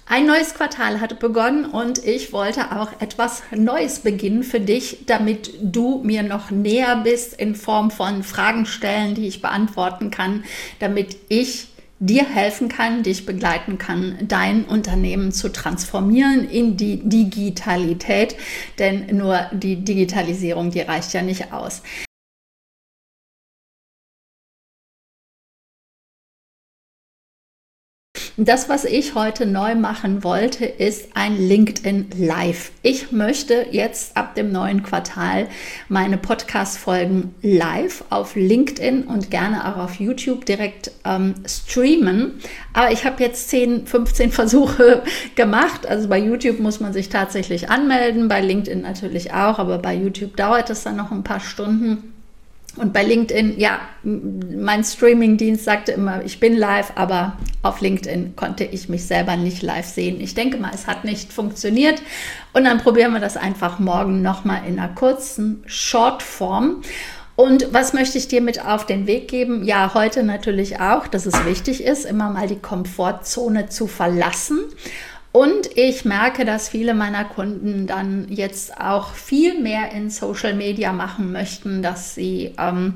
Ein neues Quartal hat begonnen und ich wollte auch etwas Neues beginnen für dich, damit du mir noch näher bist in Form von Fragen stellen, die ich beantworten kann, damit ich dir helfen kann, dich begleiten kann, dein Unternehmen zu transformieren in die Digitalität, denn nur die Digitalisierung, die reicht ja nicht aus. Das, was ich heute neu machen wollte, ist ein LinkedIn Live. Ich möchte jetzt ab dem neuen Quartal meine Podcast-Folgen live auf LinkedIn und gerne auch auf YouTube direkt streamen. Aber ich habe jetzt 10, 15 Versuche gemacht. Also bei YouTube muss man sich tatsächlich anmelden, bei LinkedIn natürlich auch, aber bei YouTube dauert es dann noch ein paar Stunden. Und bei LinkedIn, ja, mein Streaming-Dienst sagte immer, ich bin live, aber auf LinkedIn konnte ich mich selber nicht live sehen. Ich denke mal, es hat nicht funktioniert. Und dann probieren wir das einfach morgen nochmal in einer kurzen Shortform. Und was möchte ich dir mit auf den Weg geben? Ja, heute natürlich auch, dass es wichtig ist, immer mal die Komfortzone zu verlassen. Und ich merke, dass viele meiner Kunden dann jetzt auch viel mehr in Social Media machen möchten, dass sie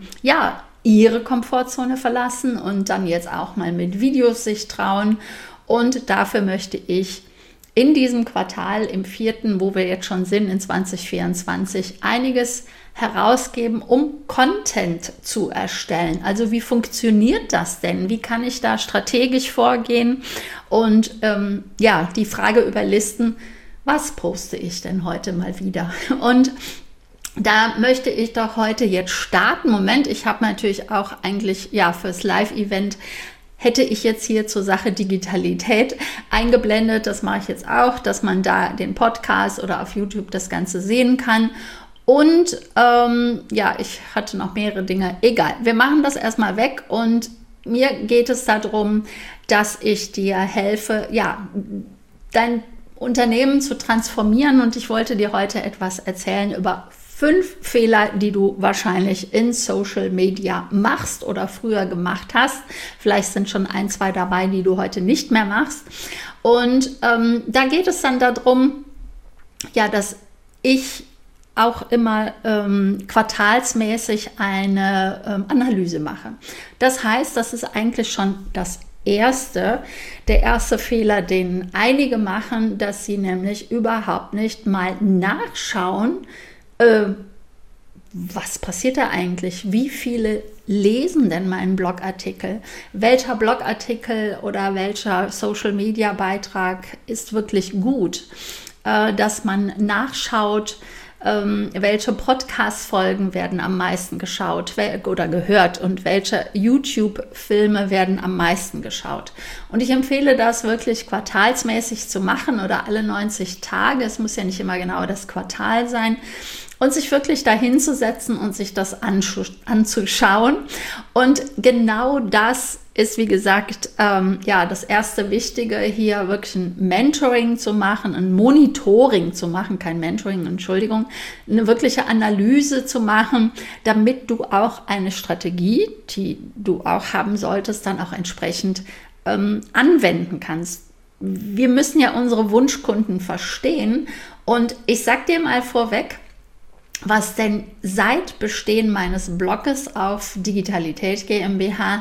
ihre Komfortzone verlassen und dann jetzt auch mal mit Videos sich trauen. Und dafür möchte ich in diesem Quartal, im 4., wo wir jetzt schon sind, in 2024, einiges herausgeben, um Content zu erstellen. Also wie funktioniert das denn? Wie kann ich da strategisch vorgehen? Und die Frage überlisten, was poste ich denn heute mal wieder? Und da möchte ich doch heute jetzt starten. Moment, ich habe natürlich auch eigentlich fürs Live-Event hätte ich jetzt hier zur Sache Digitalität eingeblendet. Das mache ich jetzt auch, dass man da den Podcast oder auf YouTube das Ganze sehen kann. Und ich hatte noch mehrere Dinge. Egal, wir machen das erstmal weg und mir geht es darum, dass ich dir helfe, dein Unternehmen zu transformieren. Und ich wollte dir heute etwas erzählen über 5 Fehler, die du wahrscheinlich in Social Media machst oder früher gemacht hast. Vielleicht sind schon 1, 2 dabei, die du heute nicht mehr machst. Und da geht es dann darum, dass ich auch immer quartalsmäßig eine Analyse mache. Das heißt, das ist eigentlich schon der erste Fehler, den einige machen, dass sie nämlich überhaupt nicht mal nachschauen, was passiert da eigentlich? Wie viele lesen denn meinen Blogartikel? Welcher Blogartikel oder welcher Social-Media-Beitrag ist wirklich gut? Dass man nachschaut, welche Podcast-Folgen werden am meisten geschaut oder gehört und welche YouTube-Filme werden am meisten geschaut. Und ich empfehle das wirklich quartalsmäßig zu machen oder alle 90 Tage. Es muss ja nicht immer genau das Quartal sein. Und sich wirklich dahin zu setzen und sich das anzuschauen. Und genau das ist, wie gesagt, das erste Wichtige, hier wirklich ein Mentoring zu machen, ein Monitoring zu machen, kein Mentoring, Entschuldigung, eine wirkliche Analyse zu machen, damit du auch eine Strategie, die du auch haben solltest, dann auch entsprechend anwenden kannst. Wir müssen ja unsere Wunschkunden verstehen. Und ich sag dir mal vorweg, was denn seit Bestehen meines Blogs auf Digitalität GmbH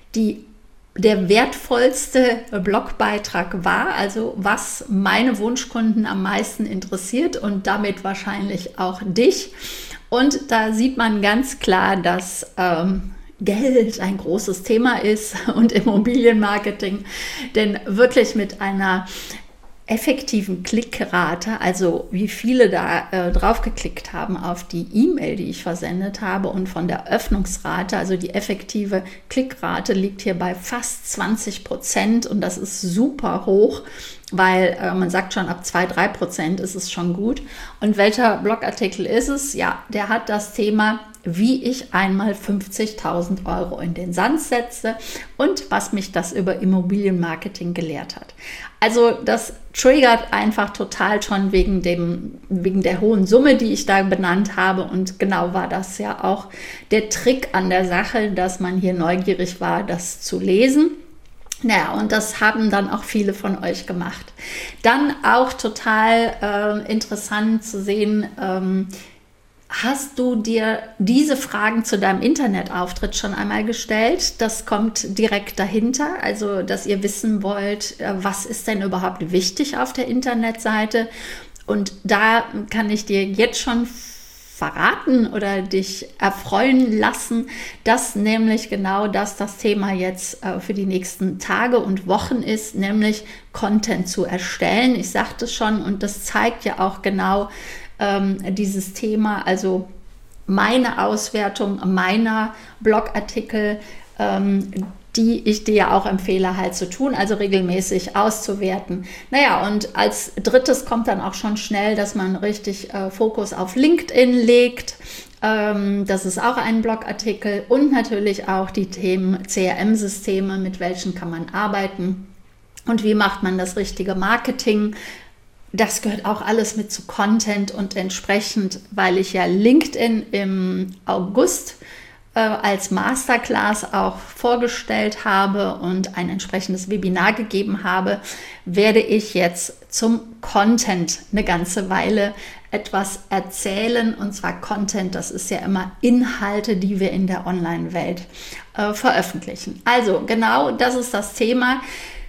der wertvollste Blogbeitrag war, also was meine Wunschkunden am meisten interessiert und damit wahrscheinlich auch dich. Und da sieht man ganz klar, dass Geld ein großes Thema ist und Immobilienmarketing, denn wirklich mit einer effektiven Klickrate, also wie viele da drauf geklickt haben auf die E-Mail, die ich versendet habe, und von der Öffnungsrate, also die effektive Klickrate liegt hier bei fast 20% und das ist super hoch, weil man sagt schon, ab 2-3% ist es schon gut. Und welcher Blogartikel ist es? Ja, der hat das Thema, wie ich einmal 50.000 € in den Sand setze und was mich das über Immobilienmarketing gelehrt hat. Also das triggert einfach total schon wegen der hohen Summe, die ich da benannt habe. Und genau war das ja auch der Trick an der Sache, dass man hier neugierig war, das zu lesen. Naja, und das haben dann auch viele von euch gemacht. Dann auch total interessant zu sehen, hast du dir diese Fragen zu deinem Internetauftritt schon einmal gestellt? Das kommt direkt dahinter, also dass ihr wissen wollt, was ist denn überhaupt wichtig auf der Internetseite? Und da kann ich dir jetzt schon verraten oder dich erfreuen lassen, dass nämlich genau das Thema jetzt für die nächsten Tage und Wochen ist, nämlich Content zu erstellen. Ich sagte es schon und das zeigt ja auch genau dieses Thema, also meine Auswertung meiner Blogartikel, die ich dir ja auch empfehle halt zu tun, also regelmäßig auszuwerten. Naja, und als drittes kommt dann auch schon schnell, dass man richtig Fokus auf LinkedIn legt. Das ist auch ein Blogartikel und natürlich auch die Themen CRM-Systeme, mit welchen kann man arbeiten und wie macht man das richtige Marketing. Das gehört auch alles mit zu Content und entsprechend, weil ich ja LinkedIn im August als Masterclass auch vorgestellt habe und ein entsprechendes Webinar gegeben habe, werde ich jetzt zum Content eine ganze Weile etwas erzählen. Und zwar Content, das ist ja immer Inhalte, die wir in der Online-Welt veröffentlichen. Also genau, das ist das Thema.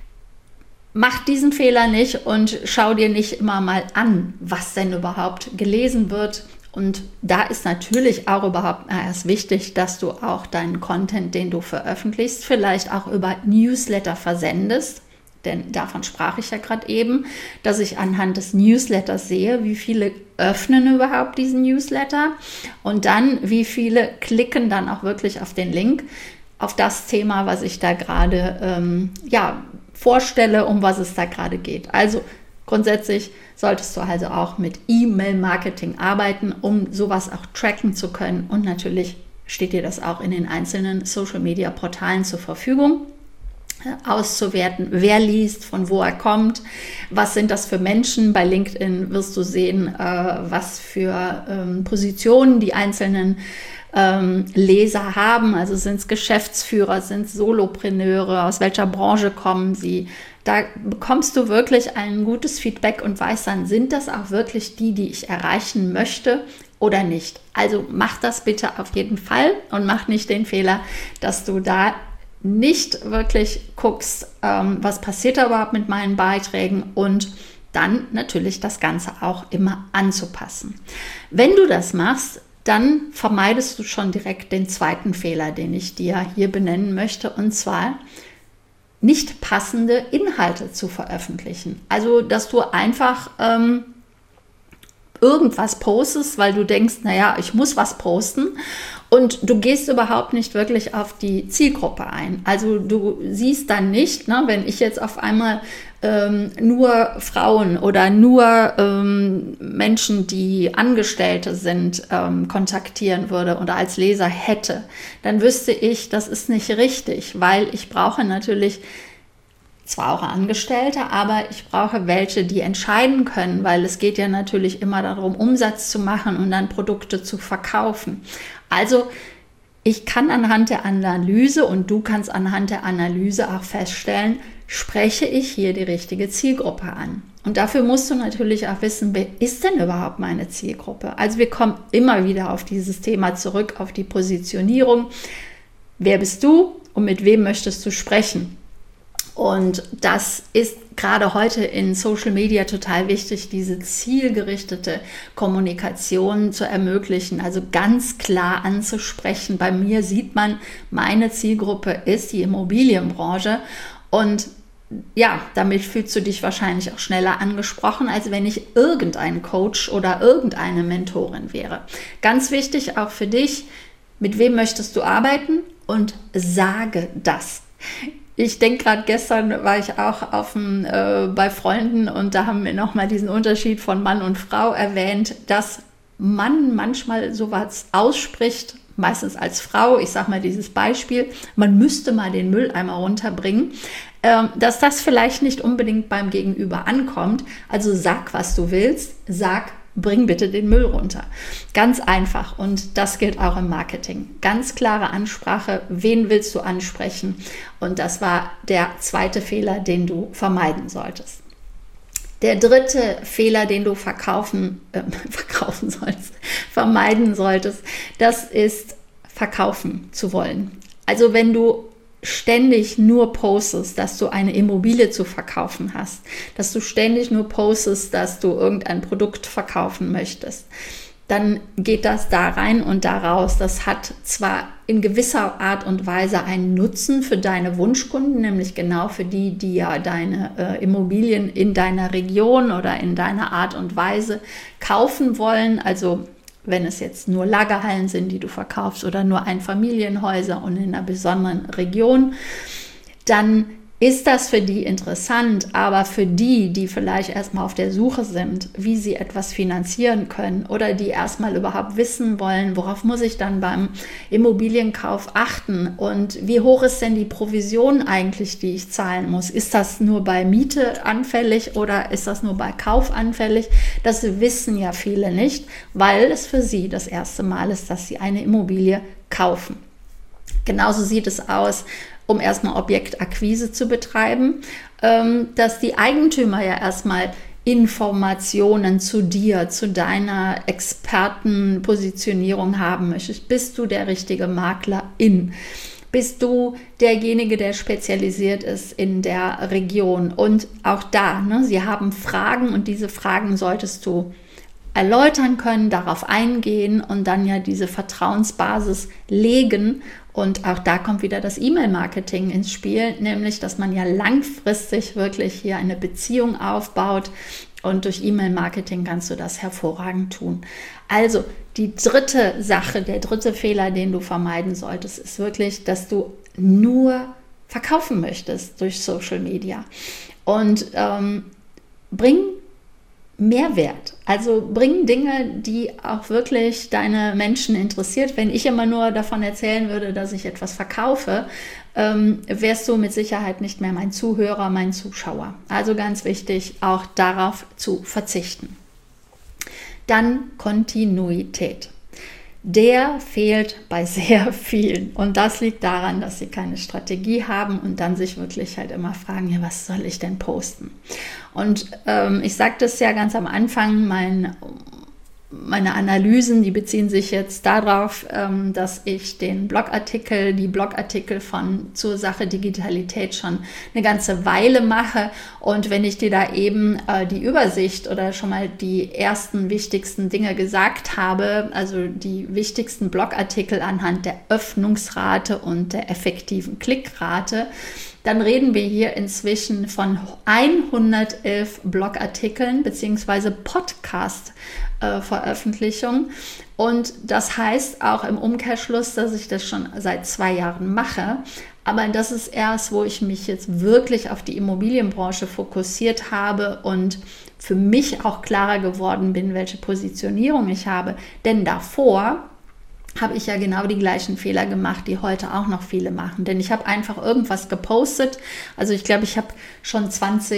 Mach diesen Fehler nicht und schau dir nicht immer mal an, was denn überhaupt gelesen wird. Und da ist natürlich auch überhaupt erst wichtig, dass du auch deinen Content, den du veröffentlichst, vielleicht auch über Newsletter versendest. Denn davon sprach ich ja gerade eben, dass ich anhand des Newsletters sehe, wie viele öffnen überhaupt diesen Newsletter und dann, wie viele klicken dann auch wirklich auf den Link, auf das Thema, was ich da gerade vorstelle, um was es da gerade geht. Also grundsätzlich solltest du also auch mit E-Mail-Marketing arbeiten, um sowas auch tracken zu können. Und natürlich steht dir das auch in den einzelnen Social-Media-Portalen zur Verfügung, auszuwerten, wer liest, von wo er kommt, was sind das für Menschen. Bei LinkedIn wirst du sehen, was für Positionen die einzelnen Leser haben, also sind es Geschäftsführer, sind es Solopreneure, aus welcher Branche kommen sie. Da bekommst du wirklich ein gutes Feedback und weißt dann, sind das auch wirklich die ich erreichen möchte oder nicht. Also mach das bitte auf jeden Fall und mach nicht den Fehler, dass du da nicht wirklich guckst, was passiert da überhaupt mit meinen Beiträgen und dann natürlich das Ganze auch immer anzupassen. Wenn du das machst, dann vermeidest du schon direkt den zweiten Fehler, den ich dir hier benennen möchte, und zwar nicht passende Inhalte zu veröffentlichen. Also, dass du einfach irgendwas postest, weil du denkst, naja, ich muss was posten und du gehst überhaupt nicht wirklich auf die Zielgruppe ein. Also du siehst dann nicht, ne, wenn ich jetzt auf einmal nur Frauen oder nur Menschen, die Angestellte sind, kontaktieren würde oder als Leser hätte, dann wüsste ich, das ist nicht richtig, weil ich brauche natürlich zwar auch Angestellte, aber ich brauche welche, die entscheiden können, weil es geht ja natürlich immer darum, Umsatz zu machen und dann Produkte zu verkaufen. Also ich kann anhand der Analyse und du kannst anhand der Analyse auch feststellen, spreche ich hier die richtige Zielgruppe an. Und dafür musst du natürlich auch wissen, wer ist denn überhaupt meine Zielgruppe? Also wir kommen immer wieder auf dieses Thema zurück, auf die Positionierung. Wer bist du und mit wem möchtest du sprechen? Und das ist gerade heute in Social Media total wichtig, diese zielgerichtete Kommunikation zu ermöglichen, also ganz klar anzusprechen. Bei mir sieht man, meine Zielgruppe ist die Immobilienbranche und ja, damit fühlst du dich wahrscheinlich auch schneller angesprochen, als wenn ich irgendein Coach oder irgendeine Mentorin wäre. Ganz wichtig auch für dich, mit wem möchtest du arbeiten und sage das. Ich denke gerade, gestern war ich auch bei Freunden und da haben wir nochmal diesen Unterschied von Mann und Frau erwähnt, dass Mann manchmal sowas ausspricht, meistens als Frau, ich sage mal dieses Beispiel, man müsste mal den Mülleimer runterbringen, dass das vielleicht nicht unbedingt beim Gegenüber ankommt. Also sag, was du willst, sag bring bitte den Müll runter. Ganz einfach und das gilt auch im Marketing. Ganz klare Ansprache, wen willst du ansprechen? Und das war der zweite Fehler, den du vermeiden solltest. Der dritte Fehler, den du vermeiden solltest, das ist verkaufen zu wollen. Also wenn du ständig nur postest, dass du eine Immobilie zu verkaufen hast, dass du ständig nur postest, dass du irgendein Produkt verkaufen möchtest, dann geht das da rein und da raus. Das hat zwar in gewisser Art und Weise einen Nutzen für deine Wunschkunden, nämlich genau für die, die ja deine Immobilien in deiner Region oder in deiner Art und Weise kaufen wollen, also wenn es jetzt nur Lagerhallen sind, die du verkaufst oder nur Einfamilienhäuser und in einer besonderen Region, dann ist das für die interessant, aber für die, die vielleicht erstmal auf der Suche sind, wie sie etwas finanzieren können oder die erstmal überhaupt wissen wollen, worauf muss ich dann beim Immobilienkauf achten und wie hoch ist denn die Provision eigentlich, die ich zahlen muss? Ist das nur bei Miete anfällig oder ist das nur bei Kauf anfällig? Das wissen ja viele nicht, weil es für sie das erste Mal ist, dass sie eine Immobilie kaufen. Genauso sieht es aus, um erstmal Objektakquise zu betreiben, dass die Eigentümer ja erstmal Informationen zu dir, zu deiner Expertenpositionierung haben möchtest. Bist du der richtige Maklerin? Bist du derjenige, der spezialisiert ist in der Region? Und auch da, sie haben Fragen und diese Fragen solltest du erläutern können, darauf eingehen und dann ja diese Vertrauensbasis legen. Und auch da kommt wieder das E-Mail-Marketing ins Spiel, nämlich, dass man ja langfristig wirklich hier eine Beziehung aufbaut und durch E-Mail-Marketing kannst du das hervorragend tun. Also die dritte Sache, der dritte Fehler, den du vermeiden solltest, ist wirklich, dass du nur verkaufen möchtest durch Social Media und bring Mehrwert. Also bring Dinge, die auch wirklich deine Menschen interessiert. Wenn ich immer nur davon erzählen würde, dass ich etwas verkaufe, wärst du mit Sicherheit nicht mehr mein Zuhörer, mein Zuschauer. Also ganz wichtig, auch darauf zu verzichten. Dann Kontinuität. Der fehlt bei sehr vielen und das liegt daran, dass sie keine Strategie haben und dann sich wirklich halt immer fragen, ja, was soll ich denn posten? Und ich sagte es ja ganz am Anfang, meine Analysen, die beziehen sich jetzt darauf, dass ich die Blogartikel zur Sache Digitalität schon eine ganze Weile mache. Und wenn ich dir da eben die Übersicht oder schon mal die ersten wichtigsten Dinge gesagt habe, also die wichtigsten Blogartikel anhand der Öffnungsrate und der effektiven Klickrate, dann reden wir hier inzwischen von 111 Blogartikeln bzw. Podcast-Veröffentlichungen. Und das heißt auch im Umkehrschluss, dass ich das schon seit 2 Jahren mache. Aber das ist erst, wo ich mich jetzt wirklich auf die Immobilienbranche fokussiert habe und für mich auch klarer geworden bin, welche Positionierung ich habe. Denn davor habe ich ja genau die gleichen Fehler gemacht, die heute auch noch viele machen. Denn ich habe einfach irgendwas gepostet. Also ich glaube, ich habe schon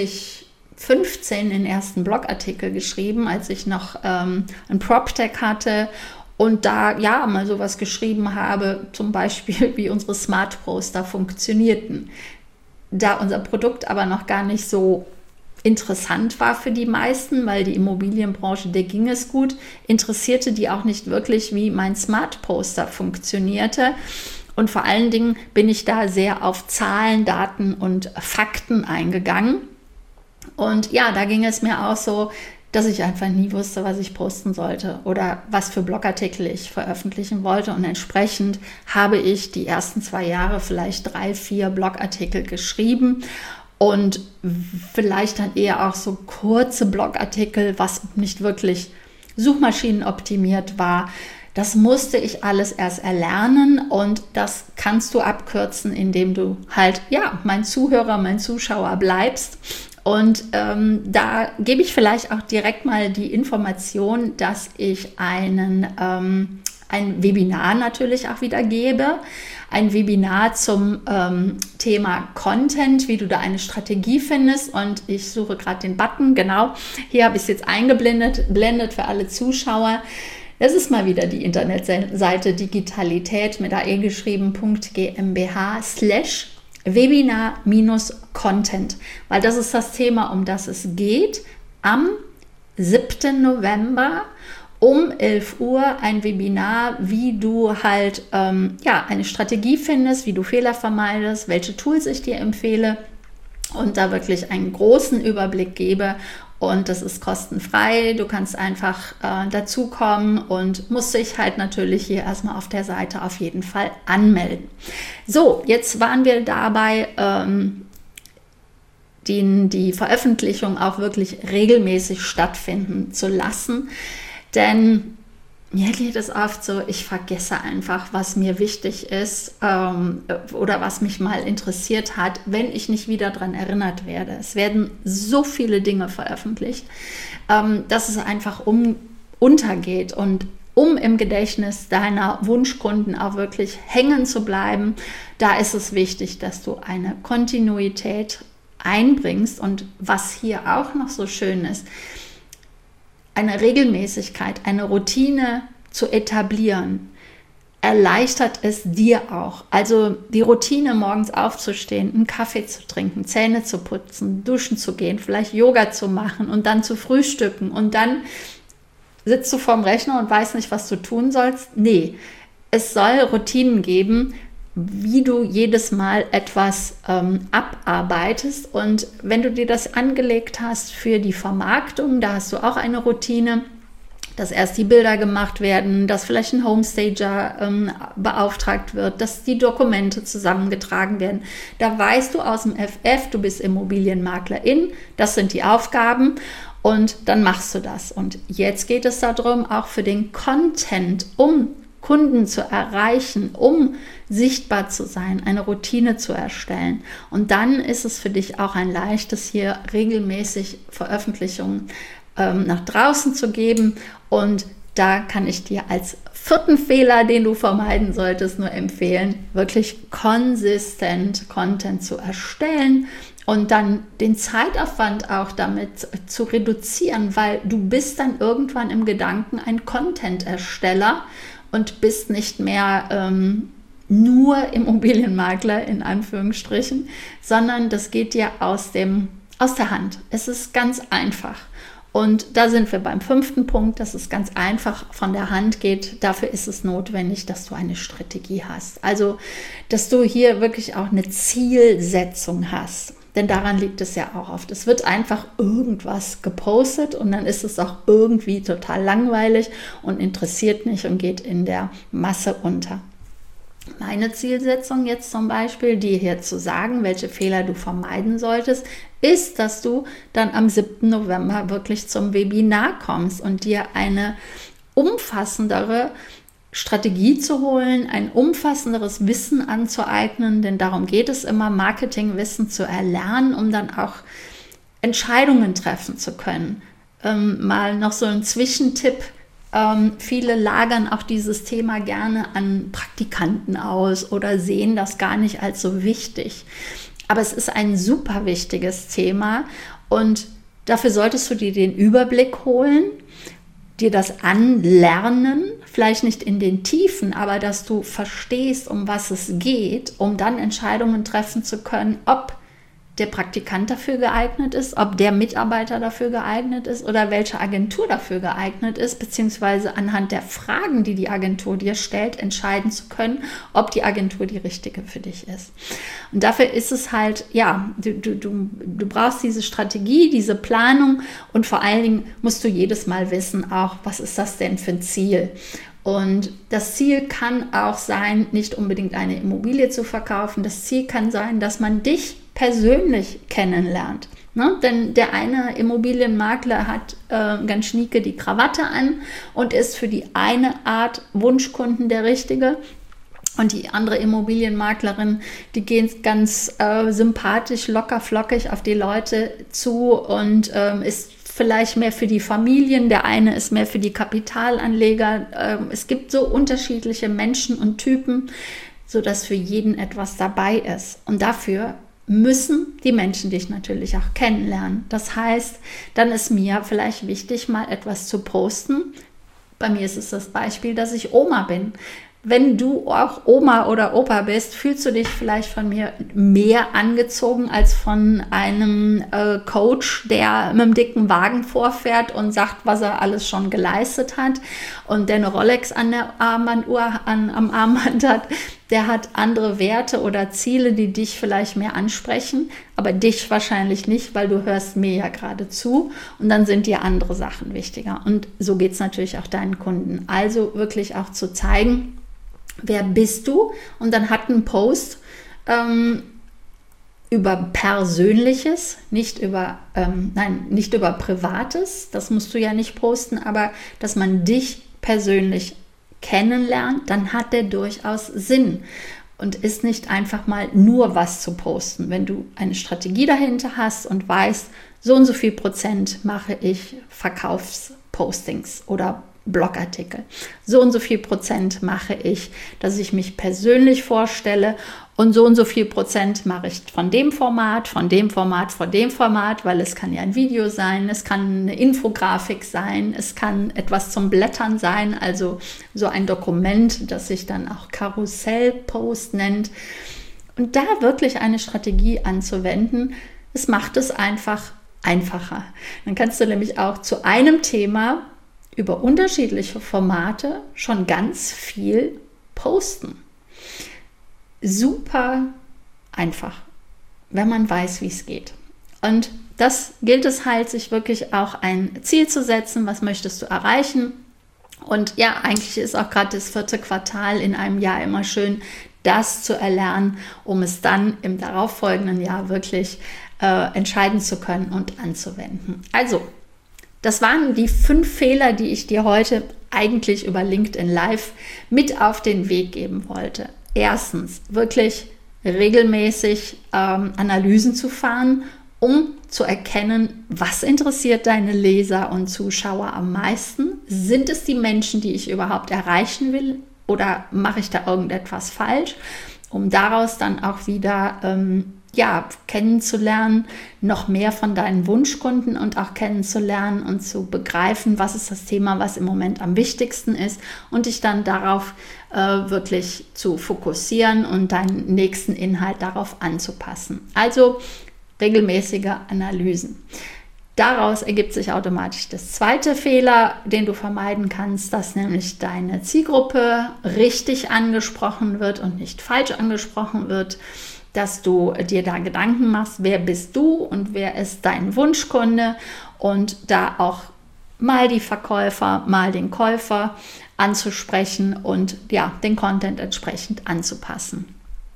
2015 den ersten Blogartikel geschrieben, als ich noch ein PropTech hatte und da ja mal sowas geschrieben habe, zum Beispiel wie unsere Smart Pros da funktionierten. Da unser Produkt aber noch gar nicht so interessant war für die meisten, weil die Immobilienbranche, der ging es gut, interessierte die auch nicht wirklich, wie mein Smart Poster funktionierte. Und vor allen Dingen bin ich da sehr auf Zahlen, Daten und Fakten eingegangen. Und ja, da ging es mir auch so, dass ich einfach nie wusste, was ich posten sollte oder was für Blogartikel ich veröffentlichen wollte. Und entsprechend habe ich die ersten 2 Jahre vielleicht 3, 4 Blogartikel geschrieben. Und vielleicht dann eher auch so kurze Blogartikel, was nicht wirklich suchmaschinenoptimiert war. Das musste ich alles erst erlernen und das kannst du abkürzen, indem du halt, ja, mein Zuhörer, mein Zuschauer bleibst. Und da gebe ich vielleicht auch direkt mal die Information, dass ich ein Webinar natürlich auch wieder gebe. ein Webinar zum Thema Content, wie du da eine Strategie findest. Und ich suche gerade den Button, genau. Hier habe ich es jetzt eingeblendet für alle Zuschauer. Das ist mal wieder die Internetseite Digitalität mit AE geschrieben, .gmbh/Webinar-Content, weil das ist das Thema, um das es geht. Am 7. November um 11 Uhr ein Webinar, wie du halt eine Strategie findest, wie du Fehler vermeidest, welche Tools ich dir empfehle und da wirklich einen großen Überblick gebe. Und das ist kostenfrei. Du kannst einfach dazukommen und musst dich halt natürlich hier erstmal auf der Seite auf jeden Fall anmelden. So, jetzt waren wir dabei, die Veröffentlichung auch wirklich regelmäßig stattfinden zu lassen. Denn mir geht es oft so, ich vergesse einfach, was mir wichtig ist oder was mich mal interessiert hat, wenn ich nicht wieder daran erinnert werde. Es werden so viele Dinge veröffentlicht, dass es einfach untergeht. Und um im Gedächtnis deiner Wunschkunden auch wirklich hängen zu bleiben, da ist es wichtig, dass du eine Kontinuität einbringst. Und was hier auch noch so schön ist, eine Regelmäßigkeit, eine Routine zu etablieren, erleichtert es dir auch. Also die Routine, morgens aufzustehen, einen Kaffee zu trinken, Zähne zu putzen, duschen zu gehen, vielleicht Yoga zu machen und dann zu frühstücken und dann sitzt du vorm Rechner und weißt nicht, was du tun sollst. Nee, es soll Routinen geben, wie du jedes Mal etwas abarbeitest. Und wenn du dir das angelegt hast für die Vermarktung, da hast du auch eine Routine, dass erst die Bilder gemacht werden, dass vielleicht ein Homestager beauftragt wird, dass die Dokumente zusammengetragen werden. Da weißt du aus dem FF, du bist Immobilienmaklerin, das sind die Aufgaben und dann machst du das. Und jetzt geht es darum, auch für den Content, um Kunden zu erreichen, um sichtbar zu sein, eine Routine zu erstellen. Und dann ist es für dich auch ein leichtes, hier regelmäßig Veröffentlichungen nach draußen zu geben. Und da kann ich dir als 4. Fehler, den du vermeiden solltest, nur empfehlen, wirklich konsistent Content zu erstellen und dann den Zeitaufwand auch damit zu reduzieren, weil du bist dann irgendwann im Gedanken ein Content-Ersteller und bist nicht mehr nur Immobilienmakler in Anführungsstrichen, sondern das geht dir aus der Hand. Es ist ganz einfach. Und da sind wir beim 5. Punkt, dass es ganz einfach von der Hand geht. Dafür ist es notwendig, dass du eine Strategie hast. Also, dass du hier wirklich auch eine Zielsetzung hast. Denn daran liegt es ja auch oft. Es wird einfach irgendwas gepostet und dann ist es auch irgendwie total langweilig und interessiert nicht und geht in der Masse unter. Meine Zielsetzung jetzt zum Beispiel, dir hier zu sagen, welche Fehler du vermeiden solltest, ist, dass du dann am 7. November wirklich zum Webinar kommst und dir eine umfassendere Strategie zu holen, ein umfassenderes Wissen anzueignen, denn darum geht es immer, Marketingwissen zu erlernen, um dann auch Entscheidungen treffen zu können. Mal noch so ein Zwischentipp. Viele lagern auch dieses Thema gerne an Praktikanten aus oder sehen das gar nicht als so wichtig. Aber es ist ein super wichtiges Thema und dafür solltest du dir den Überblick holen, dir das anlernen, vielleicht nicht in den Tiefen, aber dass du verstehst, um was es geht, um dann Entscheidungen treffen zu können, ob der Praktikant dafür geeignet ist, ob der Mitarbeiter dafür geeignet ist oder welche Agentur dafür geeignet ist, beziehungsweise anhand der Fragen, die die Agentur dir stellt, entscheiden zu können, ob die Agentur die richtige für dich ist. Und dafür ist es halt, ja, du brauchst diese Strategie, diese Planung und vor allen Dingen musst du jedes Mal wissen, auch was ist das denn für ein Ziel? Und das Ziel kann auch sein, nicht unbedingt eine Immobilie zu verkaufen. Das Ziel kann sein, dass man dich persönlich kennenlernt. Ne? Denn der eine Immobilienmakler hat ganz schnieke die Krawatte an und ist für die eine Art Wunschkunden der Richtige. Und die andere Immobilienmaklerin, die geht ganz sympathisch, locker, flockig auf die Leute zu und ist vielleicht mehr für die Familien, der eine ist mehr für die Kapitalanleger. Es gibt so unterschiedliche Menschen und Typen. sodass für jeden etwas dabei ist. Und dafür müssen die Menschen dich natürlich auch kennenlernen. Das heißt, dann ist mir vielleicht wichtig, mal etwas zu posten. Bei mir ist es das Beispiel, dass ich Oma bin. Wenn du auch Oma oder Opa bist, fühlst du dich vielleicht von mir mehr angezogen als von einem Coach, der mit einem dicken Wagen vorfährt und sagt, was er alles schon geleistet hat und der eine Rolex an der Armbanduhr am Armband hat. Der hat andere Werte oder Ziele, die dich vielleicht mehr ansprechen, aber dich wahrscheinlich nicht, weil du hörst mir ja gerade zu und dann sind dir andere Sachen wichtiger. Und so geht es natürlich auch deinen Kunden. Also wirklich auch zu zeigen, wer bist du? Und dann hat ein Post über Persönliches, nicht über Privates, das musst du ja nicht posten, aber dass man dich persönlich kennenlernt, dann hat der durchaus Sinn und ist nicht einfach mal nur was zu posten. Wenn du eine Strategie dahinter hast und weißt, so und so viel Prozent mache ich Verkaufspostings oder Blogartikel. So und so viel Prozent mache ich, dass ich mich persönlich vorstelle und so viel Prozent mache ich von dem Format, von dem Format, von dem Format, weil es kann ja ein Video sein, es kann eine Infografik sein, es kann etwas zum Blättern sein, also so ein Dokument, das sich dann auch Karussellpost nennt. Und da wirklich eine Strategie anzuwenden, es macht es einfach einfacher. Dann kannst du nämlich auch zu einem Thema über unterschiedliche Formate schon ganz viel posten. Super einfach, wenn man weiß, wie es geht. Und das gilt es halt, sich wirklich auch ein Ziel zu setzen. Was möchtest du erreichen? Und ja, eigentlich ist auch gerade das 4. Quartal in einem Jahr immer schön, das zu erlernen, um es dann im darauffolgenden Jahr wirklich entscheiden zu können und anzuwenden. Also, das waren die 5 Fehler, die ich dir heute eigentlich über LinkedIn Live mit auf den Weg geben wollte. Erstens, wirklich regelmäßig Analysen zu fahren, um zu erkennen, was interessiert deine Leser und Zuschauer am meisten. Sind es die Menschen, die ich überhaupt erreichen will, oder mache ich da irgendetwas falsch, um daraus dann auch wieder kennenzulernen, noch mehr von deinen Wunschkunden und auch kennenzulernen und zu begreifen, was ist das Thema, was im Moment am wichtigsten ist und dich dann darauf wirklich zu fokussieren und deinen nächsten Inhalt darauf anzupassen. Also regelmäßige Analysen. Daraus ergibt sich automatisch das zweite Fehler, den du vermeiden kannst, dass nämlich deine Zielgruppe richtig angesprochen wird und nicht falsch angesprochen wird. Dass du dir da Gedanken machst, wer bist du und wer ist dein Wunschkunde und da auch mal die Verkäufer, mal den Käufer anzusprechen und ja, den Content entsprechend anzupassen.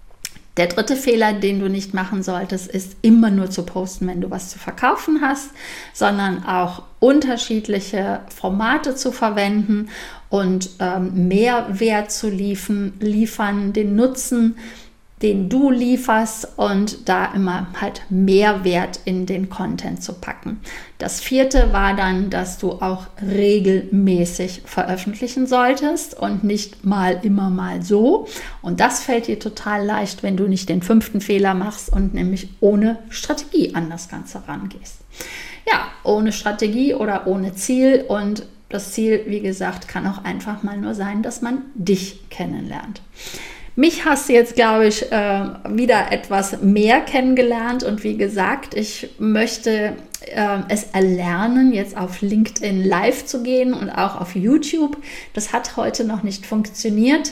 Der dritte Fehler, den du nicht machen solltest, ist immer nur zu posten, wenn du was zu verkaufen hast, sondern auch unterschiedliche Formate zu verwenden und Mehrwert zu liefern, den Nutzen, den du lieferst und da immer halt Mehrwert in den Content zu packen. Das vierte war dann, dass du auch regelmäßig veröffentlichen solltest und nicht immer mal so. Und das fällt dir total leicht, wenn du nicht den 5. Fehler machst und nämlich ohne Strategie an das Ganze rangehst. Ja, ohne Strategie oder ohne Ziel, und das Ziel, wie gesagt, kann auch einfach mal nur sein, dass man dich kennenlernt. Mich hast du jetzt, glaube ich, wieder etwas mehr kennengelernt, und wie gesagt, ich möchte es erlernen, jetzt auf LinkedIn Live zu gehen und auch auf YouTube. Das hat heute noch nicht funktioniert.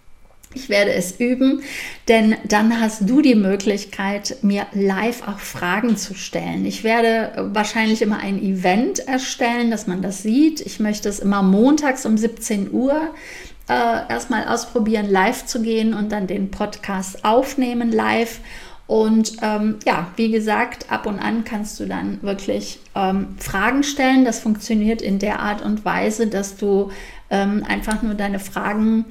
Ich werde es üben, denn dann hast du die Möglichkeit, mir live auch Fragen zu stellen. Ich werde wahrscheinlich immer ein Event erstellen, dass man das sieht. Ich möchte es immer montags um 17 Uhr erstmal ausprobieren, live zu gehen und dann den Podcast aufnehmen live. Und wie gesagt, ab und an kannst du dann wirklich Fragen stellen. Das funktioniert in der Art und Weise, dass du einfach nur deine Fragen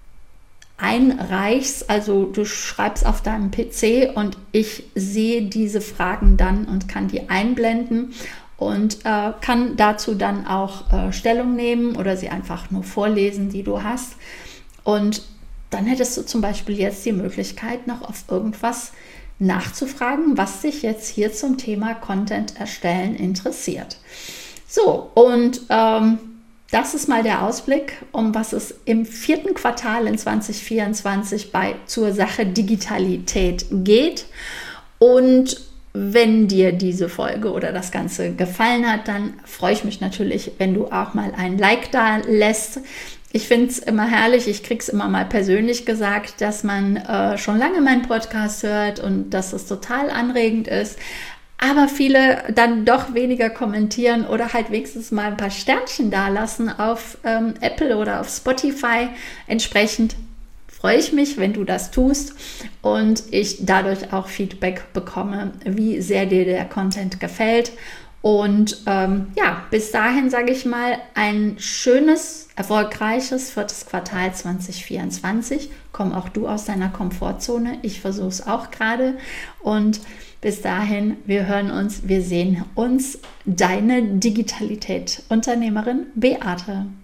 einreichst, also du schreibst auf deinem PC und ich sehe diese Fragen dann und kann die einblenden und kann dazu dann auch Stellung nehmen oder sie einfach nur vorlesen, die du hast. Und dann hättest du zum Beispiel jetzt die Möglichkeit, noch auf irgendwas nachzufragen, was dich jetzt hier zum Thema Content erstellen interessiert. So, und das ist mal der Ausblick, um was es im 4. Quartal in 2024 zur Sache Digitalität geht. Und wenn dir diese Folge oder das Ganze gefallen hat, dann freue ich mich natürlich, wenn du auch mal ein Like da lässt. Ich finde es immer herrlich, ich kriege es immer mal persönlich gesagt, dass man schon lange meinen Podcast hört und dass es total anregend ist. Aber viele dann doch weniger kommentieren oder halt wenigstens mal ein paar Sternchen dalassen auf Apple oder auf Spotify. Entsprechend freue ich mich, wenn du das tust und ich dadurch auch Feedback bekomme, wie sehr dir der Content gefällt. Und bis dahin sage ich mal, ein schönes, erfolgreiches 4. Quartal 2024. Komm auch du aus deiner Komfortzone. Ich versuche es auch gerade. Und bis dahin, wir hören uns, wir sehen uns. Deine Digitalität-Unternehmerin Beate.